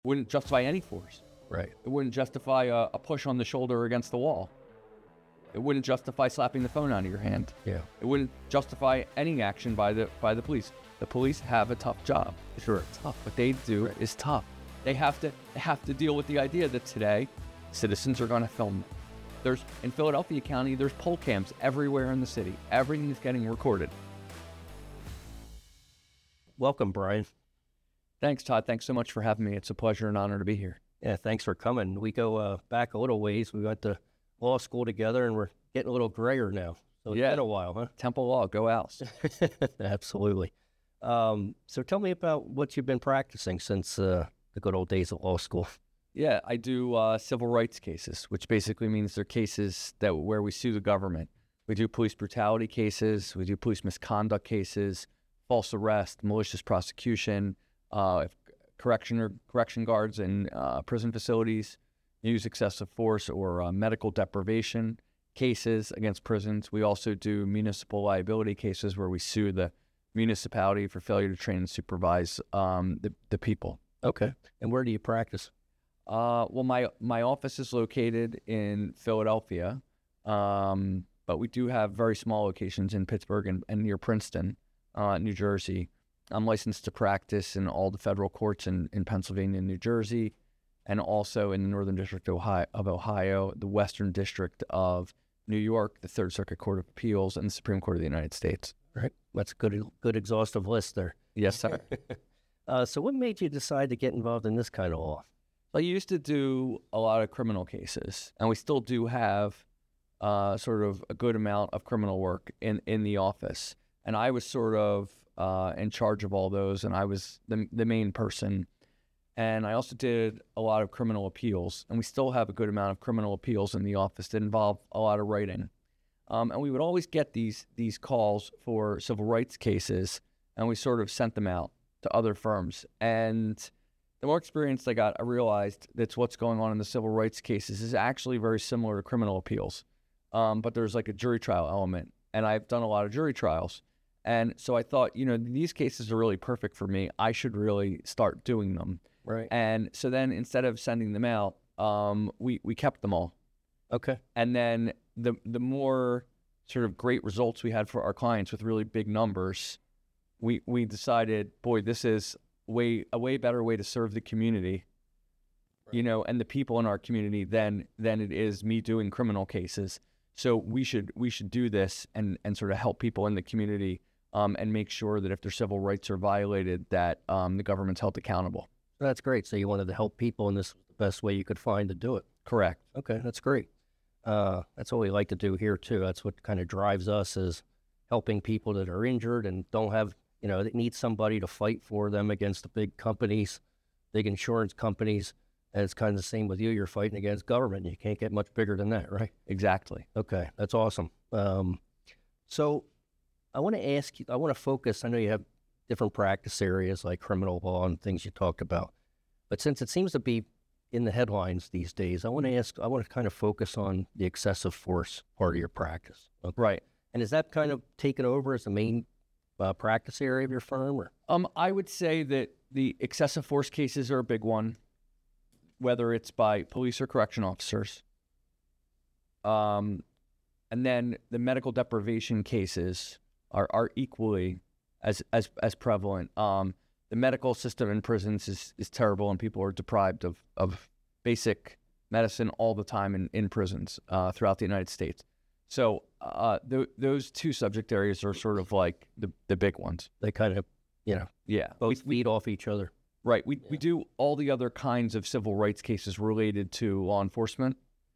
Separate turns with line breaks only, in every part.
Wouldn't justify any force.
Right.
It wouldn't justify a push on the shoulder against the wall. It wouldn't justify slapping the phone out of your hand.
Yeah.
It wouldn't justify any action by the police. The police have a tough job.
Sure.
Tough. What they do is tough. They have to deal with the idea that today citizens are going to film. In Philadelphia County, there's poll cams everywhere in the city. Everything is getting recorded.
Welcome, Brian.
Thanks, Todd. Thanks so much for having me. It's a pleasure and honor to be here.
Yeah, thanks for coming. We go back a little ways. We went to law school together, and we're getting a little grayer now. So it's been a while, huh?
Temple Law, go Owls.
Absolutely. So tell me about what you've been practicing since the good old days of law school.
Yeah, I do civil rights cases, which basically means they're cases where we sue the government. We do police brutality cases, we do police misconduct cases, false arrest, malicious prosecution, correction guards in prison facilities use excessive force or medical deprivation cases against prisons. We also do municipal liability cases where we sue the municipality for failure to train and supervise the people.
Okay. And where do you practice?
Well, my office is located in Philadelphia, but we do have very small locations in Pittsburgh and near Princeton, New Jersey. I'm licensed to practice in all the federal courts in Pennsylvania and New Jersey, and also in the Northern District of Ohio, the Western District of New York, the Third Circuit Court of Appeals, and the Supreme Court of the United States.
Right. That's a good exhaustive list there.
Yes, sir.
So what made you decide to get involved in this kind of law?
I used to do a lot of criminal cases, and we still do have sort of a good amount of criminal work in the office. And I was sort of in charge of all those, and I was the main person. And I also did a lot of criminal appeals, and we still have a good amount of criminal appeals in the office that involve a lot of writing. And we would always get these calls for civil rights cases, and we sort of sent them out to other firms. And the more experienced I got, I realized that what's going on in the civil rights cases is actually very similar to criminal appeals. But there's like a jury trial element, and I've done a lot of jury trials. And so I thought, these cases are really perfect for me. I should really start doing them.
Right.
And so then instead of sending them out, we kept them all.
Okay.
And then the more sort of great results we had for our clients with really big numbers, we decided, boy, this is a way better way to serve the community, right, and the people in our community than it is me doing criminal cases. So we should do this and sort of help people in the community and make sure that if their civil rights are violated, that the government's held accountable.
That's great. So you wanted to help people, and this was the best way you could find to do it.
Correct.
Okay, that's great. That's what we like to do here too. That's what kind of drives us, is helping people that are injured and don't have, that need somebody to fight for them against the big companies, big insurance companies. And it's kind of the same with you. You're fighting against government. You can't get much bigger than that, right?
Exactly.
Okay, that's awesome. So I want to ask you, I want to focus, I know you have different practice areas like criminal law and things you talked about, but since it seems to be in the headlines these days, I want to kind of focus on the excessive force part of your practice. Okay?
Right.
And is that kind of taken over as the main practice area of your firm? Or?
I would say that the excessive force cases are a big one, whether it's by police or correction officers. And then the medical deprivation cases are equally as prevalent. The medical system in prisons is terrible, and people are deprived of basic medicine all the time in prisons throughout the United States. So those two subject areas are sort of like the big ones.
They kind of, both feed off each other.
Right. We do all the other kinds of civil rights cases related to law enforcement,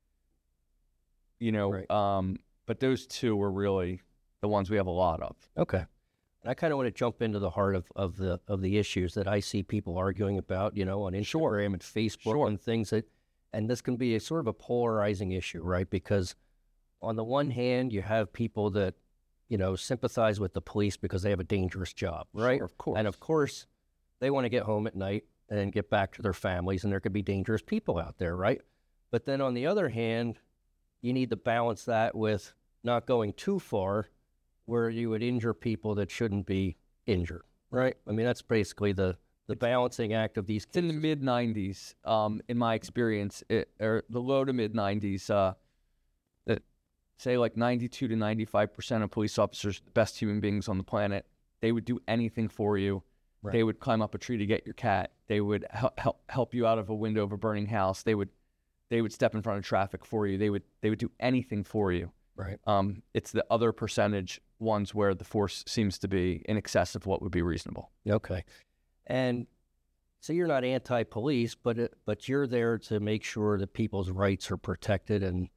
Right.
But those two are really the ones we have a lot of.
Okay. And I kind of want to jump into the heart of the issues that I see people arguing about, on Instagram and Facebook and things and this can be a sort of a polarizing issue, right? Because on the one hand, you have people that, sympathize with the police because they have a dangerous job, right?
Sure, of course.
And of course, they want to get home at night and get back to their families, and there could be dangerous people out there, right? But then on the other hand, you need to balance that with not going too far where you would injure people that shouldn't be injured, right? I mean, that's basically the the balancing act of these
It's in the mid 90s, in my experience, or the low to mid 90s. That say like 92 to 95% of police officers, the best human beings on the planet, they would do anything for you. Right. They would climb up a tree to get your cat. They would help you out of a window of a burning house. They would step in front of traffic for you. They would do anything for you.
Right.
It's the other percentage ones where the force seems to be in excess of what would be reasonable.
Okay. And so you're not anti-police, but you're there to make sure that people's rights are protected and,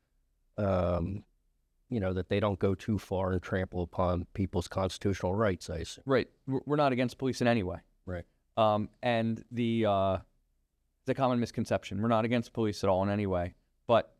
that they don't go too far and trample upon people's constitutional rights, I assume.
Right. We're not against police in any way.
Right.
And the common misconception, we're not against police at all in any way. But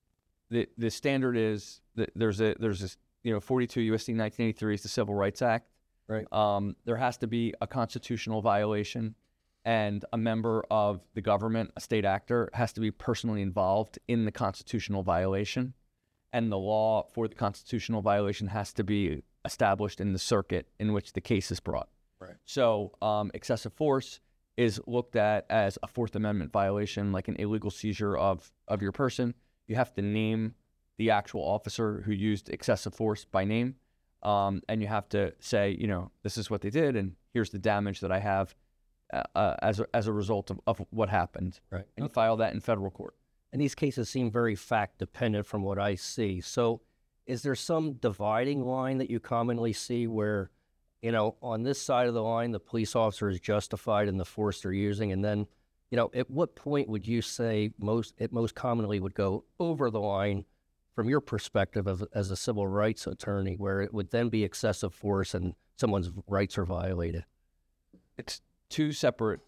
the standard is that there's this 42 U.S.C. 1983 is the Civil Rights Act.
Right.
There has to be a constitutional violation, and a member of the government, a state actor, has to be personally involved in the constitutional violation. And the law for the constitutional violation has to be established in the circuit in which the case is brought.
Right.
So excessive force is looked at as a Fourth Amendment violation, like an illegal seizure of your person. You have to name the actual officer who used excessive force by name. And you have to say, this is what they did, and here's the damage that I have as a result of what happened.
Right.
And you file that in federal court.
And these cases seem very fact-dependent from what I see. So is there some dividing line that you commonly see where, on this side of the line, the police officer is justified in the force they're using, and then, at what point would you say it most commonly would go over the line from your perspective as a civil rights attorney, where it would then be excessive force and someone's rights are violated?
It's two separate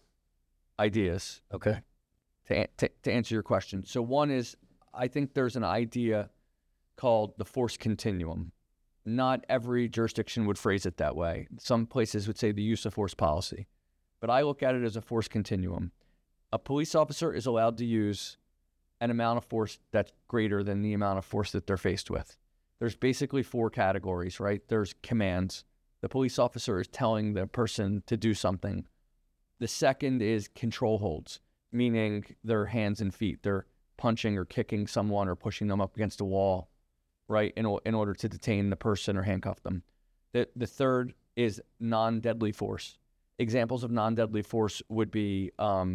ideas.
Okay.
To answer your question. So one is, I think there's an idea called the force continuum. Not every jurisdiction would phrase it that way. Some places would say the use of force policy. But I look at it as a force continuum. A police officer is allowed to use an amount of force that's greater than the amount of force that they're faced with. There's basically four categories, right? There's commands. The police officer is telling the person to do something. The second is control holds, meaning their hands and feet. They're punching or kicking someone or pushing them up against a wall, right, in order to detain the person or handcuff them. The third is non-deadly force. Examples of non-deadly force would be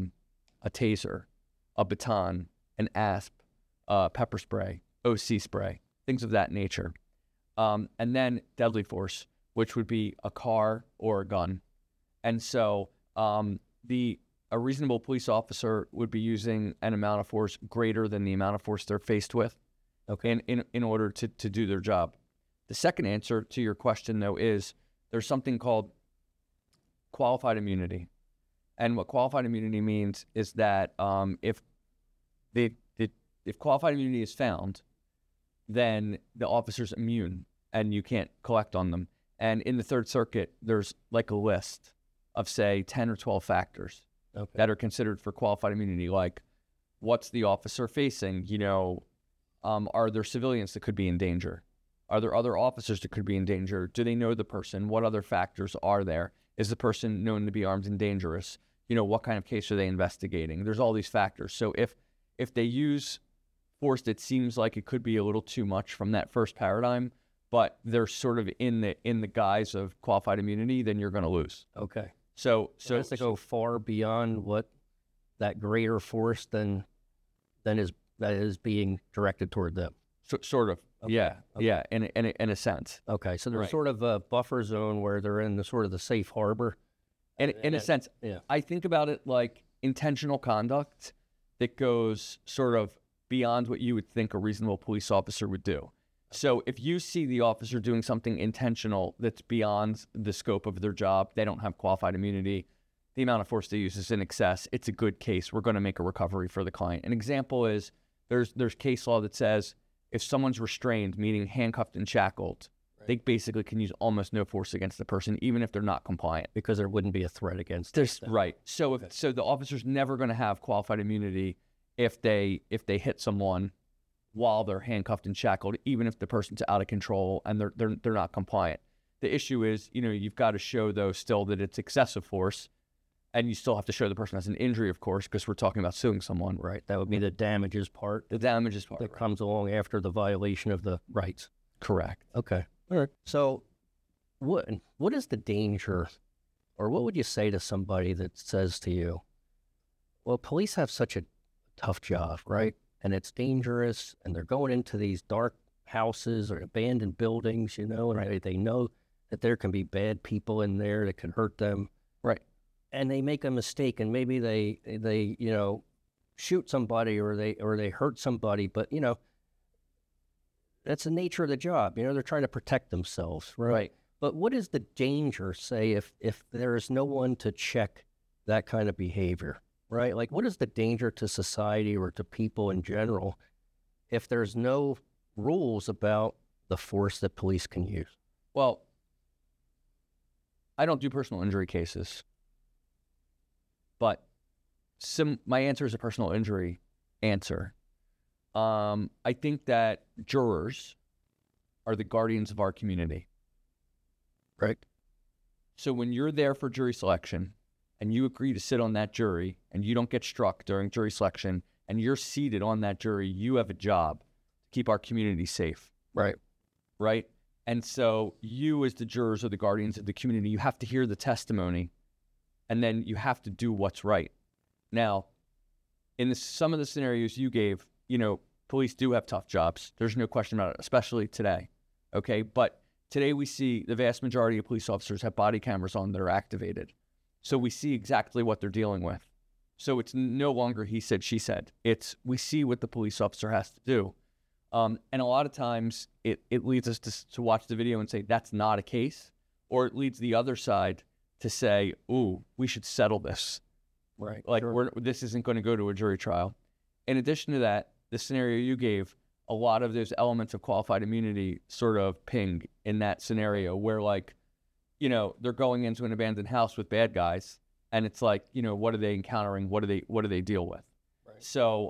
a taser, a baton, an asp, pepper spray, OC spray, things of that nature. And then deadly force, which would be a car or a gun. And so a reasonable police officer would be using an amount of force greater than the amount of force they're faced with, okay, in order to do their job. The second answer to your question, though, is there's something called qualified immunity. And what qualified immunity means is that if qualified immunity is found, then the officer's immune and you can't collect on them. And in the Third Circuit, there's like a list of, say, 10 or 12 factors that are considered for qualified immunity, like what's the officer facing? Are there civilians that could be in danger? Are there other officers that could be in danger? Do they know the person? What other factors are there? Is the person known to be armed and dangerous? What kind of case are they investigating? There's all these factors. So if they use force that seems like it could be a little too much from that first paradigm, but they're sort of in the guise of qualified immunity, then you're going to lose.
Okay.
So
it has to go far beyond what that greater force that is being directed toward them.
Sort of. Okay. Yeah. Okay. Yeah. In a sense.
Okay. So there's sort of a buffer zone where they're in the sort of the safe harbor.
In a sense. Yeah. I think about it like intentional conduct that goes sort of beyond what you would think a reasonable police officer would do. So if you see the officer doing something intentional that's beyond the scope of their job, they don't have qualified immunity, the amount of force they use is in excess, it's a good case. We're going to make a recovery for the client. An example is there's case law that says if someone's restrained, meaning handcuffed and shackled, they basically can use almost no force against the person, even if they're not compliant.
Because there wouldn't be a threat against them.
Right. So so the officer's never going to have qualified immunity if they hit someone while they're handcuffed and shackled, even if the person's out of control and they're not compliant. The issue is, you've got to show, though, still that it's excessive force, And you still have to show the person has an injury, of course, because we're talking about suing someone.
Right. That would be the damages part.
The damages part.
That comes along after the violation of the rights.
Correct.
Okay. All right. So what is the danger, or what would you say to somebody that says to you, well, police have such a tough job, right? And it's dangerous, and they're going into these dark houses or abandoned buildings, and they know that there can be bad people in there that can hurt them.
Right.
And they make a mistake, and maybe they shoot somebody or they hurt somebody, but that's the nature of the job. They're trying to protect themselves, right? But what is the danger, say, if there is no one to check that kind of behavior, right? Like, what is the danger to society or to people in general if there's no rules about the force that police can use?
Well, I don't do personal injury cases. But my answer is a personal injury answer. I think that jurors are the guardians of our community.
Right.
So when you're there for jury selection and you agree to sit on that jury and you don't get struck during jury selection and you're seated on that jury, you have a job to keep our community safe.
Right.
Right. And so you, as the jurors, are the guardians of the community. You have to hear the testimony. And then you have to do what's right. Now, in some of the scenarios you gave, police do have tough jobs. There's no question about it, especially today. Okay, but today we see the vast majority of police officers have body cameras on that are activated. So we see exactly what they're dealing with. So it's no longer he said, she said. We see what the police officer has to do. And a lot of times it leads us to watch the video and say, that's not a case. Or it leads the other side to say, ooh, we should settle this.
Right.
Like, this isn't going to go to a jury trial. In addition to that, the scenario you gave, a lot of those elements of qualified immunity sort of ping in that scenario where, like, they're going into an abandoned house with bad guys, and it's like, what are they encountering? What do they deal with? Right. So,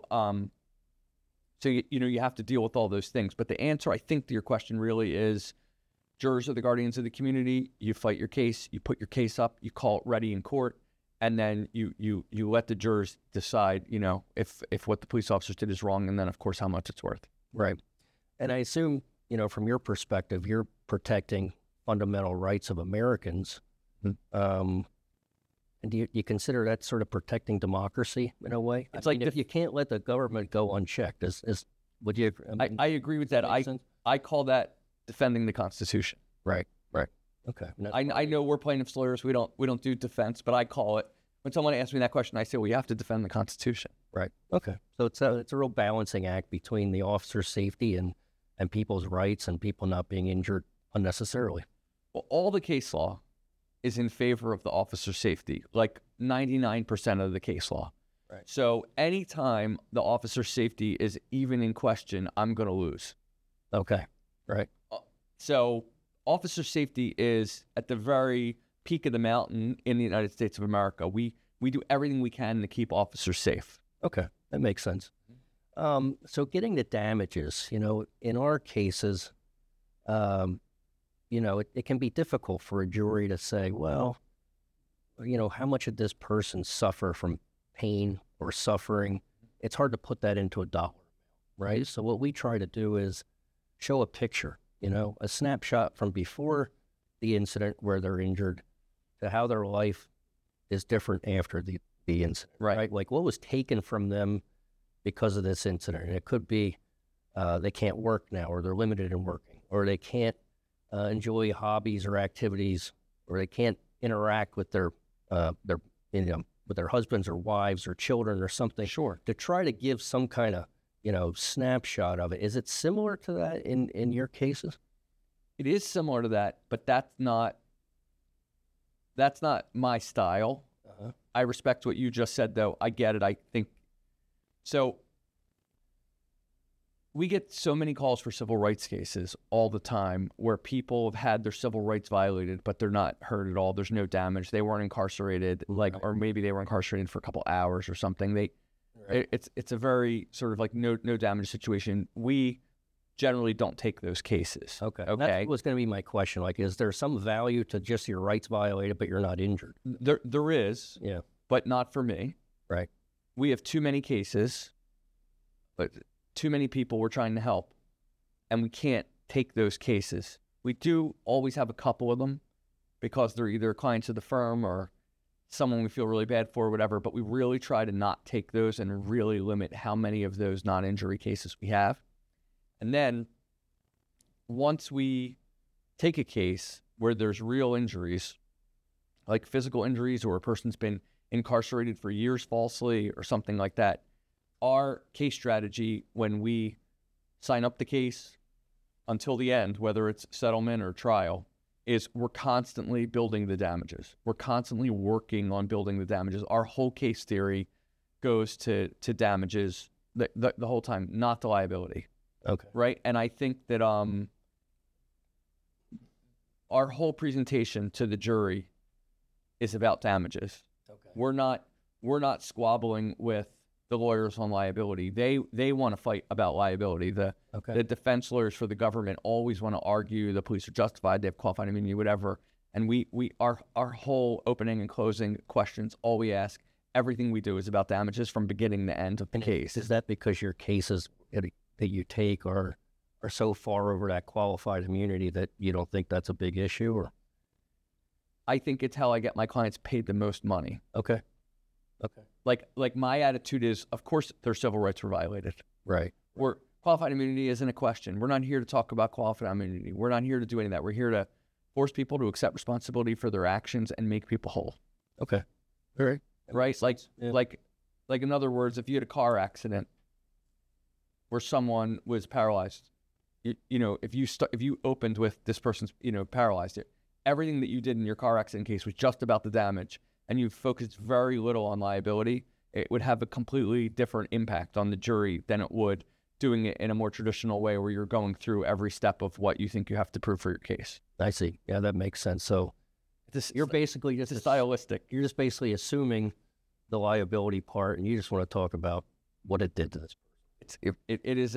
you have to deal with all those things. But the answer, I think, to your question really is, jurors are the guardians of the community. You fight your case, you put your case up, you call it ready in court, and then you let the jurors decide, if what the police officers did is wrong, and then, of course, how much it's worth.
Right. And I assume, from your perspective, you're protecting fundamental rights of Americans. Mm-hmm. And do you consider that sort of protecting democracy in a way?
It's
if you can't let the government go unchecked, would you?
I agree with that. I call that defending the Constitution.
Right. Okay.
I know we're plaintiffs' lawyers. We don't do defense, but I call it. When someone asks me that question, I say, well, you have to defend the Constitution.
Right. Okay. So it's a real balancing act between the officer's safety and people's rights and people not being injured unnecessarily.
Well, all the case law is in favor of the officer's safety, like 99% of the case law.
Right.
So anytime the officer's safety is even in question, I'm going to lose.
Okay. Right.
So officer safety is at the very peak of the mountain in the United States of America. We do everything we can to keep officers safe.
Okay, that makes sense. So getting the damages, in our cases, it can be difficult for a jury to say, well, how much did this person suffer from pain or suffering? It's hard to put that into a dollar, right? So what we try to do is show a picture, a snapshot from before the incident where they're injured to how their life is different after the incident, right? Like what was taken from them because of this incident. And it could be they can't work now, or they're limited in working, or they can't enjoy hobbies or activities, or they can't interact with their with their husbands or wives or children or something.
Sure.
To try to give some kind of snapshot of it. Is it similar to that in your cases?
It is similar to that, but that's not my style. Uh-huh. I respect what you just said, though. I get it. I think so. We get so many calls for civil rights cases all the time where people have had their civil rights violated, but they're not hurt at all. There's no damage. They weren't incarcerated, or maybe they were incarcerated for a couple hours or something. It's a very sort of like no damage situation. We generally don't take those cases.
Okay. That was going to be my question. Like, is there some value to just your rights violated, but you're not injured?
There is.
Yeah.
but not for me.
Right.
We have too many cases, but too many people we're trying to help, and we can't take those cases. We do always have a couple of them because they're either clients of the firm or someone we feel really bad for or whatever, but we really try to not take those and really limit how many of those non-injury cases we have. And then once we take a case where there's real injuries, like physical injuries or a person's been incarcerated for years falsely or something like that, our case strategy when we sign up the case until the end, whether it's settlement or trial, is we're constantly building the damages. We're constantly working on building the damages. Our whole case theory goes to damages the whole time, not the liability.
Okay.
Right? And I think that our whole presentation to the jury is about damages.
Okay.
We're not squabbling with the lawyers on liability. They want to fight about liability. The defense lawyers for the government always want to argue the police are justified, they have qualified immunity, whatever. And our whole opening and closing questions, all we ask, everything we do is about damages from beginning to end of the case.
Is that because your cases that you take are so far over that qualified immunity that you don't think that's a big issue? Or
I think it's how I get my clients paid the most money.
Okay.
Like my attitude is, of course, their civil rights were violated.
Right.
Qualified immunity isn't a question. We're not here to talk about qualified immunity. We're not here to do any of that. We're here to force people to accept responsibility for their actions and make people whole.
Okay. All right.
Right? Like in other words, if you had a car accident where someone was paralyzed, if you opened with this person's, paralyzed, everything that you did in your car accident case was just about the damage, and you focused very little on liability, it would have a completely different impact on the jury than it would doing it in a more traditional way where you're going through every step of what you think you have to prove for your case.
I see. Yeah, that makes sense. So you're basically just
stylistic.
You're just basically assuming the liability part, and you just want to talk about what it did to this person.
It is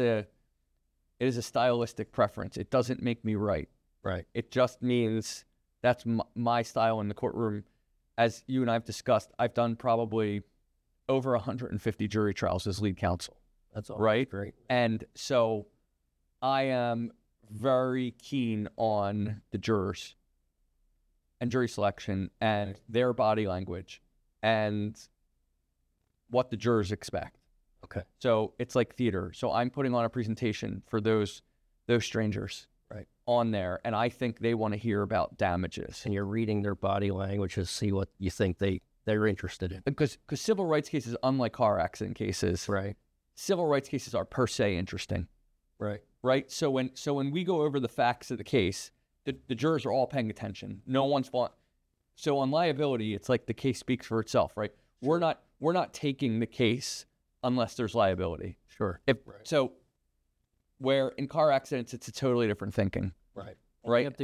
a stylistic preference. It doesn't make me right.
Right.
It just means that's my style in the courtroom. As you and I have discussed, I've done probably over 150 jury trials as lead counsel.
That's all
right.
Great.
And so I am very keen on the jurors and jury selection and their body language and what the jurors expect.
Okay.
So it's like theater. So I'm putting on a presentation for those strangers on there, and I think they want to hear about damages.
And you're reading their body language to see what you think they're interested in.
Because civil rights cases, unlike car accident cases,
right,
civil rights cases are per se interesting.
Right.
So when we go over the facts of the case, the jurors are all paying attention. No one's So on liability, it's like the case speaks for itself, right? We're not taking the case unless there's liability.
Sure.
So where in car accidents, it's a totally different thinking.
Right. You have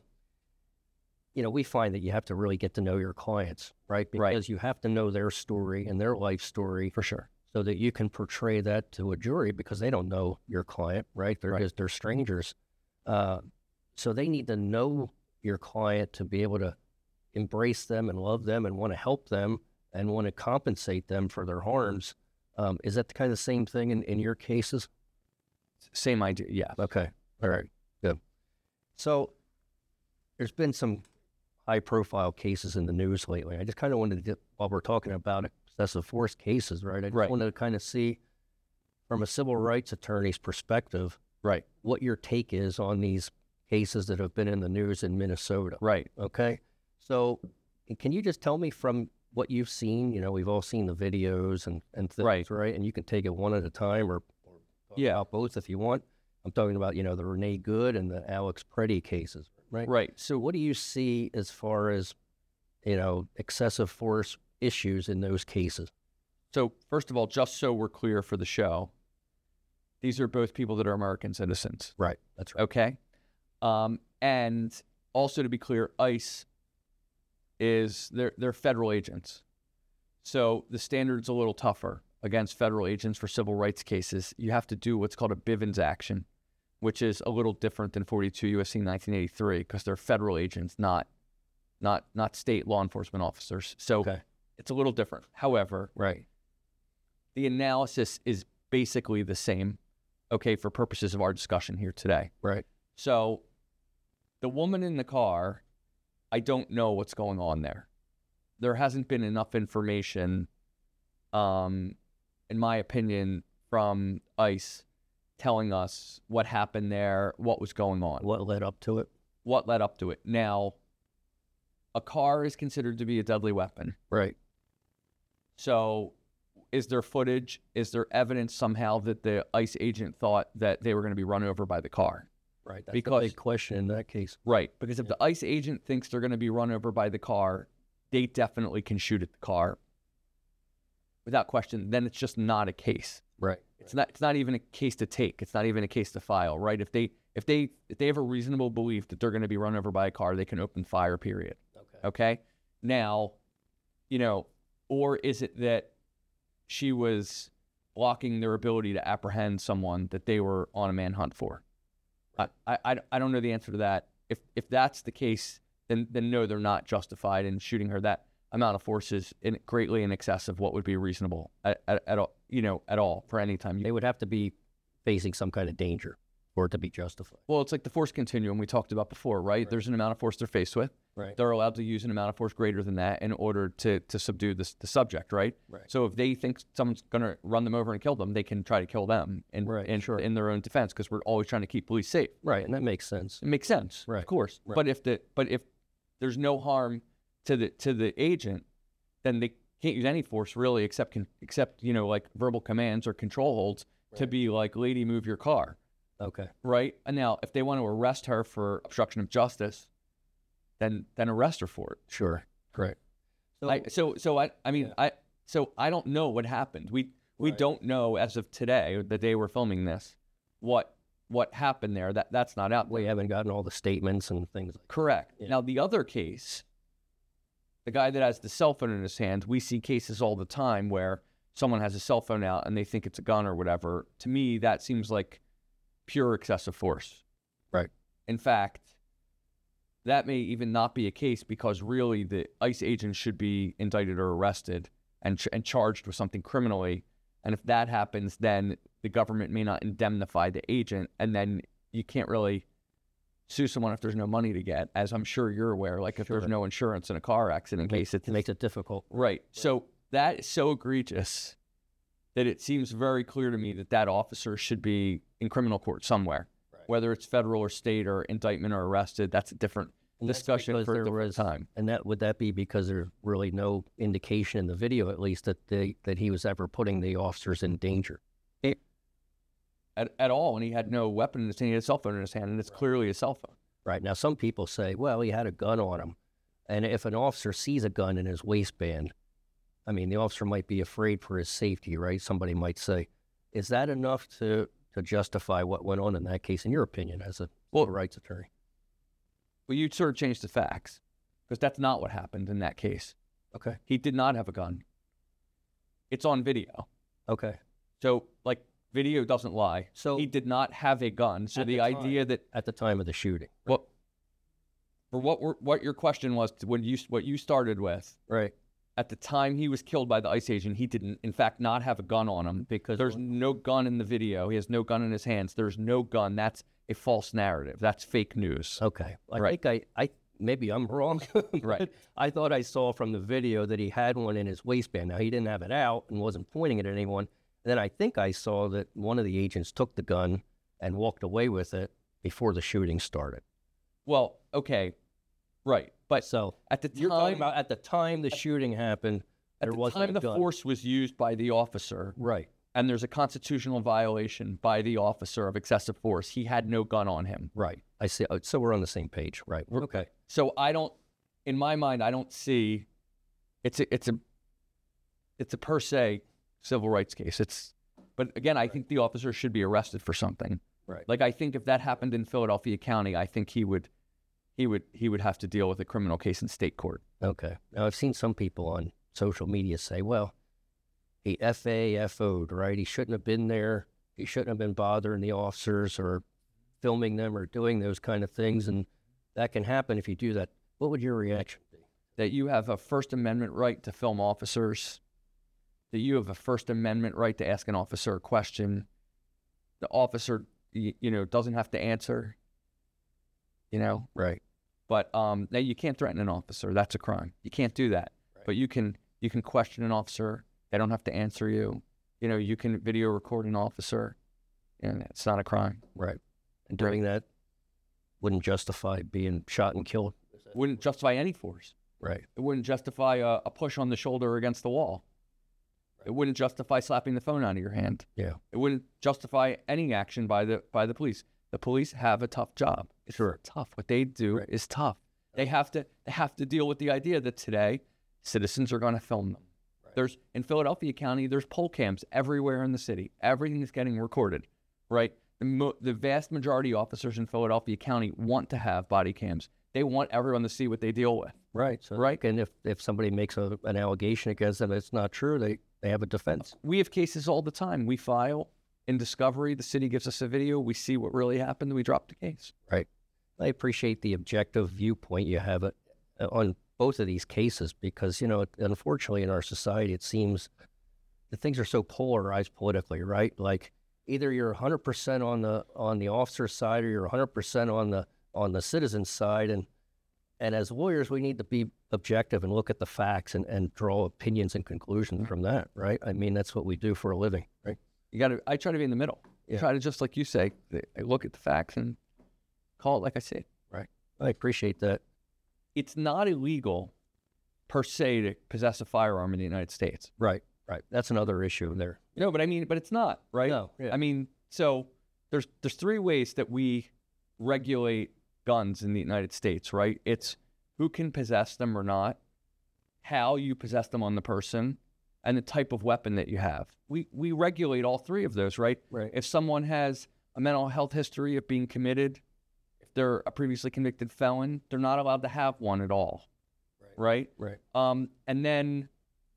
to, we find that you have to really get to know your clients, right? Because you have to know their story and their life story.
For sure.
So that you can portray that to a jury because they don't know your client, right? They're strangers. So they need to know your client to be able to embrace them and love them and want to help them and want to compensate them for their harms. Is that the kind of same thing in your cases?
Same idea, yeah.
Okay. All right. Good. So there's been some high-profile cases in the news lately. I just kind of wanted to, while we're talking about excessive force cases, right? I just wanted to kind of see, from a civil rights attorney's perspective, what your take is on these cases that have been in the news in Minnesota.
Right.
Okay. So can you just tell me from what you've seen? We've all seen the videos and things, right? And you can take it one at a time or talk about both if you want. I'm talking about, the Renee Good and the Alex Preddy cases, right?
Right.
So what do you see as far as, excessive force issues in those cases?
So first of all, just so we're clear for the show, these are both people that are American citizens.
Right. That's right.
Okay. And also to be clear, ICE they're federal agents. So the standard's a little tougher against federal agents for civil rights cases. You have to do what's called a Bivens action, which is a little different than 42 U.S.C. 1983 because they're federal agents, not state law enforcement officers. So It's a little different. However,
Right.
the analysis is basically the same, okay, for purposes of our discussion here today.
Right.
So the woman in the car, I don't know what's going on there. There hasn't been enough information, in my opinion, from ICE telling us what happened there, what was going on.
What led up to it?
What led up to it. Now, a car is considered to be a deadly weapon.
Right.
So is there footage? Is there evidence somehow that the ICE agent thought that they were going to be run over by the car?
Right. That's
Because-
a big question in that case.
Right. Because if the ICE agent thinks they're going to be run over by the car, they definitely can shoot at the car without question. Then it's just not a case.
Right.
It's not even a case to take. It's not even a case to file, right? If they have a reasonable belief that they're going to be run over by a car, they can open fire, period. Okay? Now, or is it that she was blocking their ability to apprehend someone that they were on a manhunt for? I don't know the answer to that. If that's the case, then no, they're not justified in shooting her. That amount of force is greatly in excess of what would be reasonable at all for any time.
They would have to be facing some kind of danger for it to be justified.
Well, it's like the force continuum we talked about before, right? There's an amount of force they're faced with.
Right.
They're allowed to use an amount of force greater than that in order to subdue the subject, right?
Right.
So if they think someone's going to run them over and kill them, they can try to kill them in their own defense, because we're always trying to keep police safe.
Right, and that makes sense.
It makes sense,
Right.
of course.
Right.
But if there's no harm to the agent, then they can't use any force really, except like verbal commands or control holds to be like, "Lady, move your car."
Okay.
Right. And now, if they want to arrest her for obstruction of justice, then arrest her for it.
Sure. Great.
So I don't know what happened. We don't know as of today, the day we're filming this, what happened there. That's not out.
We haven't gotten all the statements and things like that.
Correct.
Yeah.
Now, the other case, the guy that has the cell phone in his hand, we see cases all the time where someone has a cell phone out and they think it's a gun or whatever. To me, that seems like pure excessive force.
Right.
In fact, that may even not be a case, because really the ICE agent should be indicted or arrested and charged with something criminally. And if that happens, then the government may not indemnify the agent, and then you can't really sue someone if there's no money to get, as I'm sure you're aware. Like if there's no insurance in a car accident case,
It makes it difficult.
Right. So that is so egregious that it seems very clear to me that officer should be in criminal court somewhere. Right. Whether it's federal or state or indictment or arrested, that's a different discussion for a different time.
And would that be because there's really no indication in the video, at least, that he was ever putting the officers in danger?
At all, and he had no weapon in his hand. He had a cell phone in his hand, and it's clearly a cell phone.
Right. Now, some people say, well, he had a gun on him. And if an officer sees a gun in his waistband, I mean, the officer might be afraid for his safety, right? Somebody might say, is that enough to justify what went on in that case, in your opinion, as a civil rights attorney?
Well, you'd sort of change the facts, because that's not what happened in that case.
Okay.
He did not have a gun. It's on video.
Okay.
So, like, video doesn't lie.
So
he did not have a gun. So the idea that
at the time of the shooting,
right? What your question was, what you started with,
right?
At the time he was killed by the ICE agent, he didn't, in fact, not have a gun on him, because there's no gun in the video. He has no gun in his hands. There's no gun. That's a false narrative. That's fake news.
Okay. I think I maybe I'm wrong.
Right.
I thought I saw from the video that he had one in his waistband. Now, he didn't have it out and wasn't pointing it at anyone. And then I think I saw that one of the agents took the gun and walked away with it before the shooting started.
Well, okay. Right. But
so
at the time,
you're talking about at the time the shooting happened, there wasn't a gun.
At the time the force was used by the officer.
Right.
And there's a constitutional violation by the officer of excessive force. He had no gun on him.
Right. I see. So we're on the same page. Right. Okay.
So in my mind, I don't see, it's a per se civil rights case. But again, I think the officer should be arrested for something.
Right.
Like, I think if that happened in Philadelphia County, I think he would have to deal with a criminal case in state court.
Okay. Now, I've seen some people on social media say, well, he FAFO'd, right? He shouldn't have been there. He shouldn't have been bothering the officers or filming them or doing those kind of things. And that can happen if you do that. What would your reaction be?
that you have a First Amendment right to film officers, that you have a First Amendment right to ask an officer a question. The officer, doesn't have to answer,
Right.
But now you can't threaten an officer. That's a crime. You can't do that.
Right.
But you can question an officer. They don't have to answer you. You can video record an officer, and it's not a crime.
Right. And doing that wouldn't justify being shot and killed.
Wouldn't justify any force.
Right.
It wouldn't justify a push on the shoulder against the wall. It wouldn't justify slapping the phone out of your hand.
Yeah.
It wouldn't justify any action by the police. The police have a tough job. It's tough. What they do is tough. They have to deal with the idea that today citizens are going to film them. Right. In Philadelphia County, there's poll cams everywhere in the city. Everything is getting recorded, right? The vast majority of officers in Philadelphia County want to have body cams. They want everyone to see what they deal with.
Right. So,
right.
And if somebody makes an allegation against them, it's not true. They have a defense.
We have cases all the time. We file in discovery. The city gives us a video. We see what really happened. We drop the case.
Right. I appreciate the objective viewpoint you have on both of these cases because, unfortunately in our society, it seems that things are so polarized politically, right? Like either you're 100% on the officer's side or you're 100% on the citizen's side. And as lawyers, we need to be objective and look at the facts and draw opinions and conclusions from that, right? I mean, that's what we do for a living, right?
I try to be in the middle. Yeah. Try to, just like you say, I look at the facts and call it like I see it.
Right. I appreciate that.
It's not illegal per se to possess a firearm in the United States.
Right. Right. That's another issue there.
But it's not, right?
No. Yeah.
I mean, so there's three ways that we regulate guns in the United States, right? It's who can possess them or not, how you possess them on the person, and the type of weapon that you have. We regulate all three of those, right?
Right.
If someone has a mental health history of being committed, if they're a previously convicted felon, they're not allowed to have one at all, right?
Right.
And then,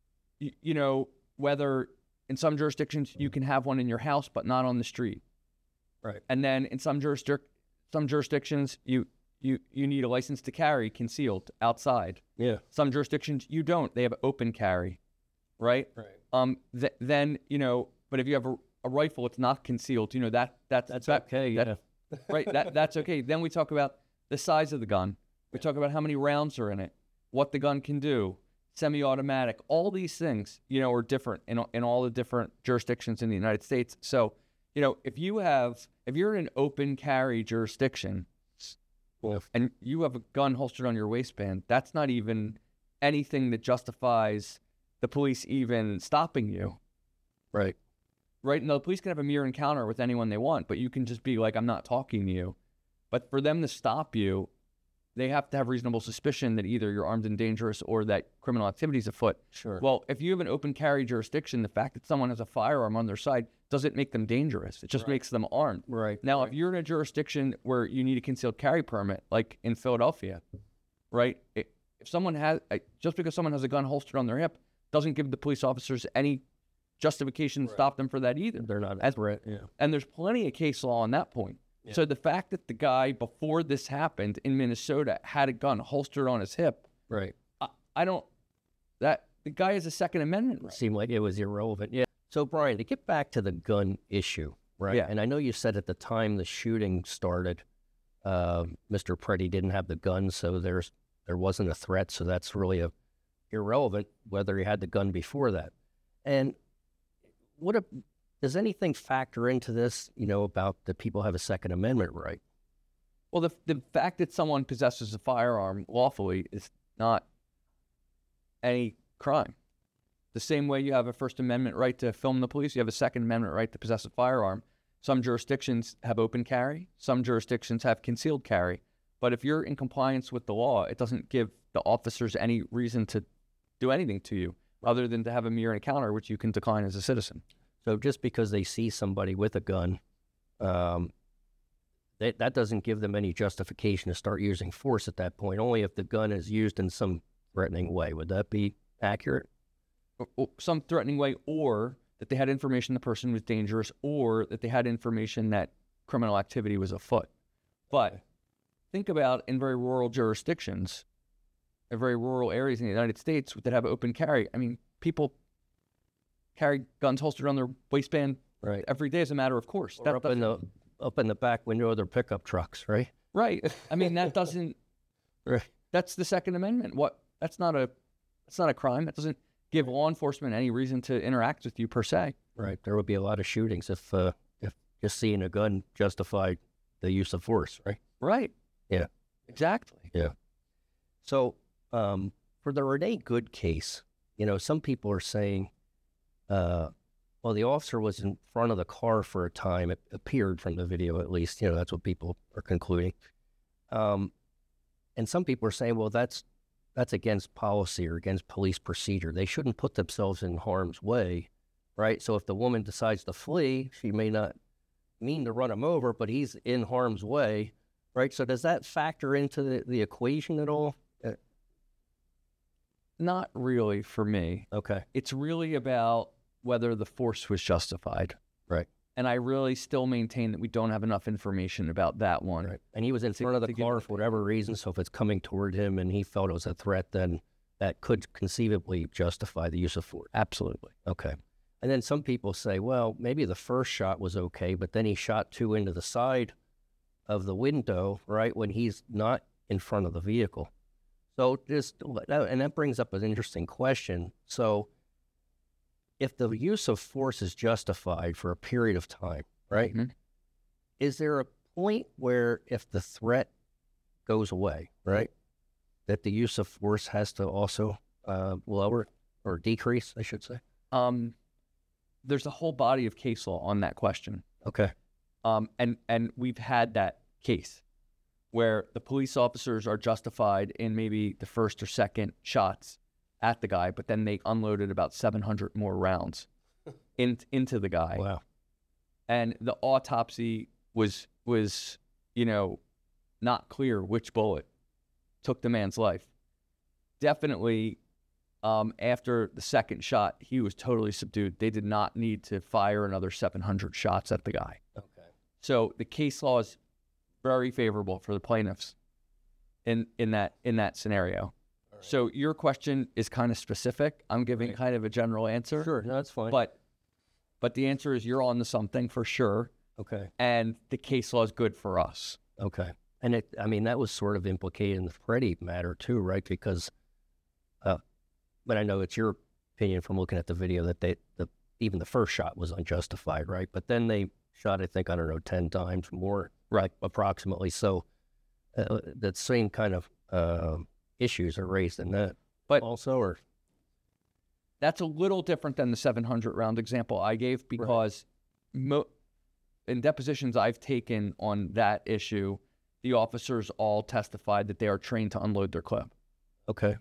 whether in some jurisdictions you can have one in your house but not on the street,
right? And
then in some jurisdictions you need a license to carry concealed outside.
Yeah.
Some jurisdictions you don't. They have open carry, right?
Right.
Then but if you have a rifle, it's not concealed. That's
okay. Yeah.
Right. That's okay. Then we talk about the size of the gun. We talk about how many rounds are in it, what the gun can do, semi-automatic. All these things, are different in all the different jurisdictions in the United States. So, if you're in an open carry jurisdiction, and you have a gun holstered on your waistband, that's not even anything that justifies the police even stopping you.
Right.
Right. And the police can have a mere encounter with anyone they want, but you can just be like, I'm not talking to you. But for them to stop you, they have to have reasonable suspicion that either you're armed and dangerous or that criminal activity is afoot.
Sure.
Well, if you have an open carry jurisdiction, the fact that someone has a firearm on their side doesn't make them dangerous. It just makes them armed.
Right.
Now, if you're in a jurisdiction where you need a concealed carry permit, like in Philadelphia, right? If someone has, just because someone has a gun holstered on their hip, doesn't give the police officers any justification to stop them for that either.
They're not a threat. Yeah.
And there's plenty of case law on that point. Yeah. So the fact that the guy before this happened in Minnesota had a gun holstered on his hip,
right?
The guy has a Second Amendment right.
It seemed like it was irrelevant. Yeah. So Brian, to get back to the gun issue, right?
Yeah.
And I know you said at the time the shooting started, Mr. Preddy didn't have the gun, so there wasn't a threat. So that's really irrelevant whether he had the gun before that. And does anything factor into this, about that people have a Second Amendment right?
Well, the fact that someone possesses a firearm lawfully is not any crime. The same way you have a First Amendment right to film the police, you have a Second Amendment right to possess a firearm. Some jurisdictions have open carry. Some jurisdictions have concealed carry. But if you're in compliance with the law, it doesn't give the officers any reason to do anything to you other than to have a mere encounter, which you can decline as a citizen.
So just because they see somebody with a gun, that doesn't give them any justification to start using force at that point, only if the gun is used in some threatening way. Would that be accurate?
Some threatening way, or that they had information the person was dangerous, or that they had information that criminal activity was afoot. But think about in very rural jurisdictions, very rural areas in the United States that have open carry. I mean, people carry guns holstered on their waistband
Right.
every day as a matter of course.
Or up in the back window of their pickup trucks, right?
Right. I mean, that doesn't.
Right.
That's the Second Amendment. That's not a crime. That doesn't give law enforcement any reason to interact with you per se.
Right. There would be a lot of shootings if just seeing a gun justified the use of force, right?
Right.
Yeah.
Exactly.
Yeah. So for the Renee Good case, some people are saying, well, the officer was in front of the car for a time. It appeared from the video, at least. That's what people are concluding. And some people are saying, well, that's against policy or against police procedure. They shouldn't put themselves in harm's way, right? So if the woman decides to flee, she may not mean to run him over, but he's in harm's way, right? So does that factor into the equation at all?
Not really for me.
Okay.
It's really about whether the force was justified.
Right.
And I really still maintain that we don't have enough information about that one.
Right. And he was in front of the car for whatever reason, so if it's coming toward him and he felt it was a threat, then that could conceivably justify the use of force.
Absolutely.
Okay. And then some people say, well, maybe the first shot was okay, but then he shot 2 into the side of the window, right, when he's not in front of the vehicle. So and that brings up an interesting question. So if the use of force is justified for a period of time, right,
Mm-hmm.
is there a point where if the threat goes away, right, that the use of force has to also lower or decrease, I should say?
There's a whole body of case law on that question.
Okay.
And we've had that case where the police officers are justified in maybe the first or second shots at the guy, but then they unloaded about 700 more rounds into the guy.
Wow.
And the autopsy was not clear which bullet took the man's life. Definitely, after the second shot, he was totally subdued. They did not need to fire another 700 shots at the guy.
Okay.
So the case law is very favorable for the plaintiffs in that scenario. Right. So your question is kind of specific. I'm giving kind of a general answer.
Sure, no, that's fine.
But the answer is you're on to something for sure.
Okay.
And the case law is good for us.
Okay. And that was sort of implicated in the Freddie matter too, right? Because, but I know it's your opinion from looking at the video that even the first shot was unjustified, right? But then they shot, I think, 10 times more, right, approximately. So that same kind of issues are raised in that, but also, or
that's a little different than the 700 round example I gave because in depositions I've taken on that issue, the officers all testified that they are trained to unload their clip.
Okay.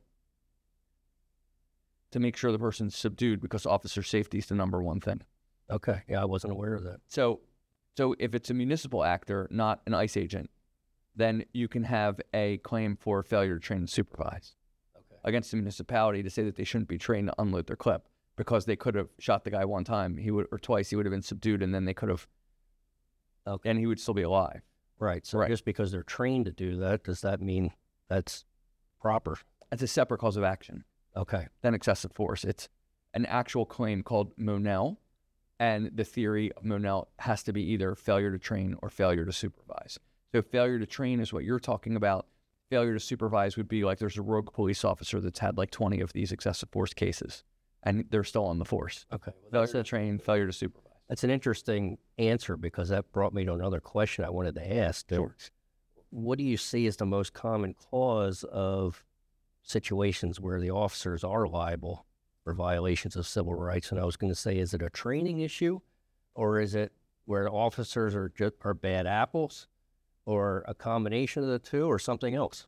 To make sure the person's subdued because officer safety is the number one thing.
Okay. Yeah, I wasn't aware of that.
So if it's a municipal actor, not an ICE agent, then you can have a claim for failure to train and supervise against the municipality to say that they shouldn't be trained to unload their clip because they could have shot the guy one time, or twice, he would have been subdued, and then they could have, and he would still be alive.
Right. So just because they're trained to do that, does that mean that's proper?
It's a separate cause of action.
Okay.
Than excessive force. It's an actual claim called Monell, and the theory of Monell has to be either failure to train or failure to supervise. So failure to train is what you're talking about. Failure to supervise would be like there's a rogue police officer that's had like 20 of these excessive force cases, and they're still on the force.
Okay.
Well, failure to train, failure to supervise.
That's an interesting answer because that brought me to another question I wanted to ask.
Sure.
What do you see as the most common cause of situations where the officers are liable for violations of civil rights? And I was going to say, is it a training issue, or is it where officers are bad apples, or a combination of the two, or something else?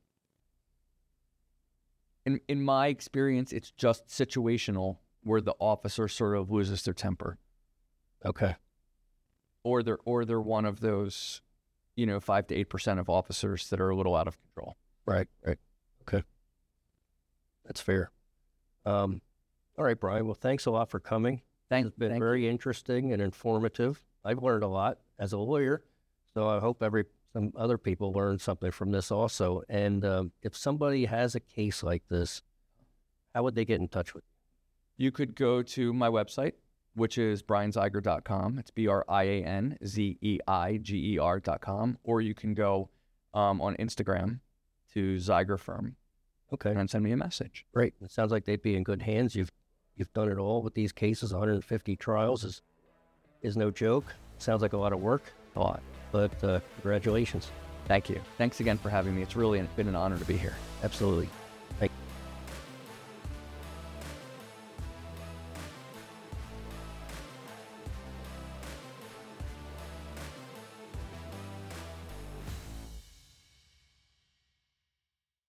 In my experience, it's just situational where the officer sort of loses their temper.
Okay.
Or they're one of those, 5 to 8% of officers that are a little out of control.
Right. Okay. That's fair. All right, Brian. Well, thanks a lot for coming.
It's
been very interesting and informative. I've learned a lot as a lawyer, so I hope every some other people learn something from this also. And if somebody has a case like this, how would they get in touch with
you? You could go to my website, which is brianzeiger.com. It's BrianZeiger.com. Or you can go on Instagram to Zeiger Firm.
Okay.
And send me a message.
Great. It sounds like they'd be in good hands. You've done it all with these cases. 150 trials is no joke. Sounds like a lot of work.
A lot.
But congratulations.
Thank you. Thanks again for having me. It's really been an honor to be here.
Absolutely.